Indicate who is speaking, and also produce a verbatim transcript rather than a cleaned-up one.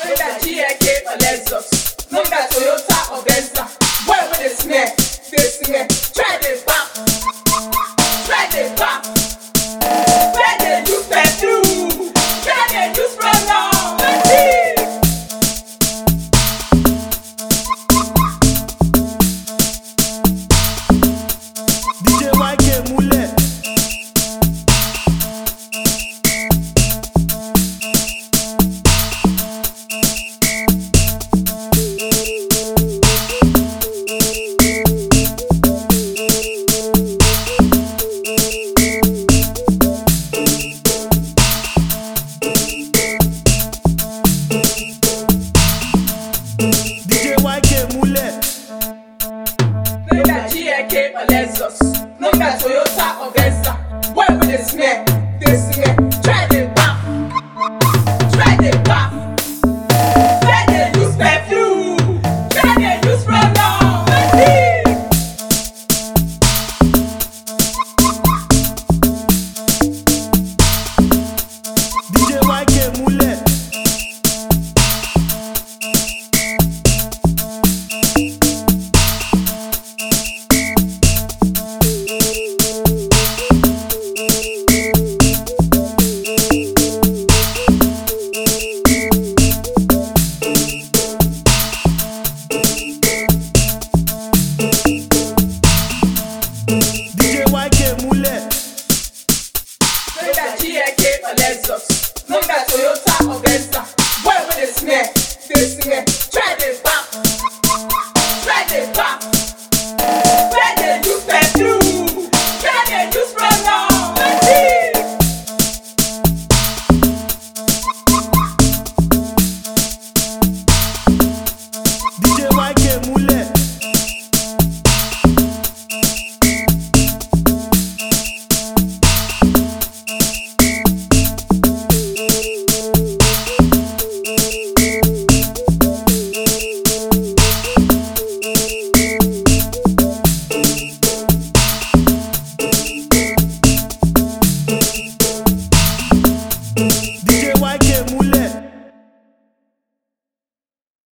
Speaker 1: Make that G L K or Lexus, make that Toyota or Venza. Boy with the smell, they smell. Try the back, try the back. Try the use perfume, try the use pronoun.
Speaker 2: D J Y K múlẹ̀. D J Y K múlẹ̀.
Speaker 1: Make that G L K or Lexus, make that Toyota or Venza. Boy with the smell, they smell. Try the back, try the back.